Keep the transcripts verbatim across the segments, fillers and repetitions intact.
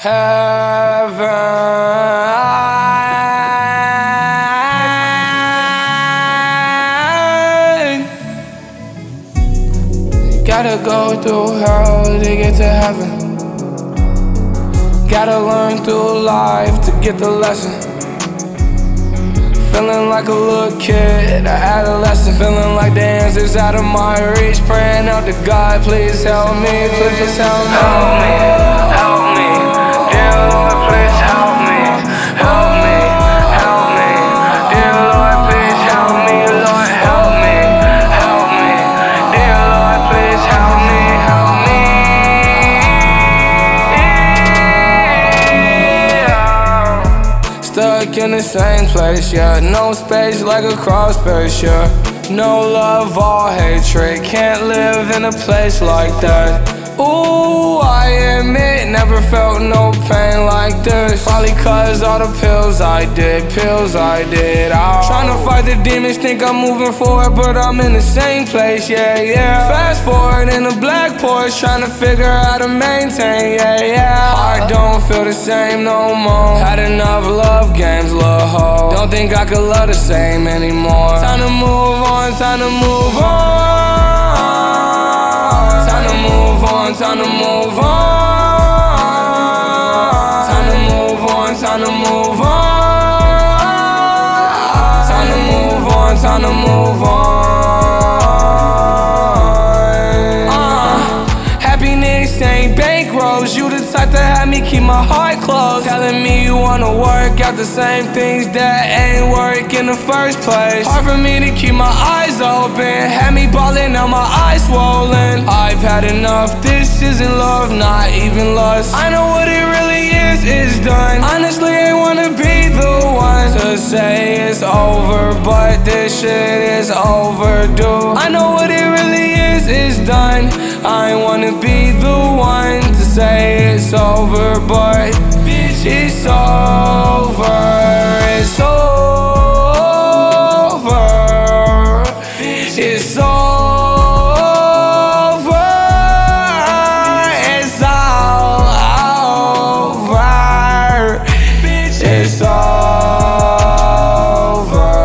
heaven. You gotta go through hell to get to heaven. Gotta learn through life to get the lesson. Feeling like a little kid, an adolescent. Feeling like the answer's out of my reach. Praying out to God, please help me, please help me. Help me, help me, dear Lord, please help me. Help me, help me, dear Lord, please help me. Lord, help me, help me, dear Lord, please help me, help me. Stuck in the same place, yeah. No space like a cross space, yeah. No love or hatred, can't live in a place like that. Ooh, I admit, never felt no pain like this. Probably cause all the pills I did, pills I did. Oh. Tryna fight the demons, think I'm moving forward, but I'm in the same place, yeah, yeah. Fast forward in a black Porsche, tryna figure out how to maintain, yeah, yeah. Heart don't feel the same no more. Had enough love games, little hoe. Don't think I could love the same anymore. Time to move on, time to move on. Time to move on, time to move on. Time to move on, time to move on. Time to move on, time to move on. uh, Happiness ain't bankrolls. You the type to have me keep my heart closed. Telling me you wanna work out the same things that ain't work in the first place. Hard for me to keep my eyes open. Had me ballin' out, my eyes swollen. I've had enough, this isn't love, not even lust. I know what it really is, it's done. Honestly, I wanna be the one to say it's over, but this shit is overdue. I know what it really is, it's done. I wanna be the one to say it's over, but bitch, it's over. It's over. It's over. It's all over. It's over.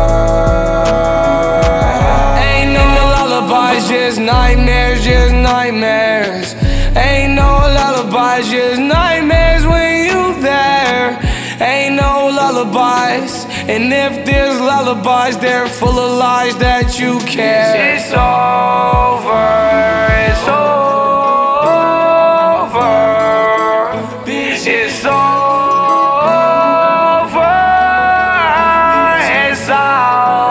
Ain't no lullabies, just nightmares, just nightmares. Ain't no lullabies, just nightmares when you there. Ain't no lullabies, and if there's lullabies, they're full of lies that you care. It's over, it's over. It's over, it's all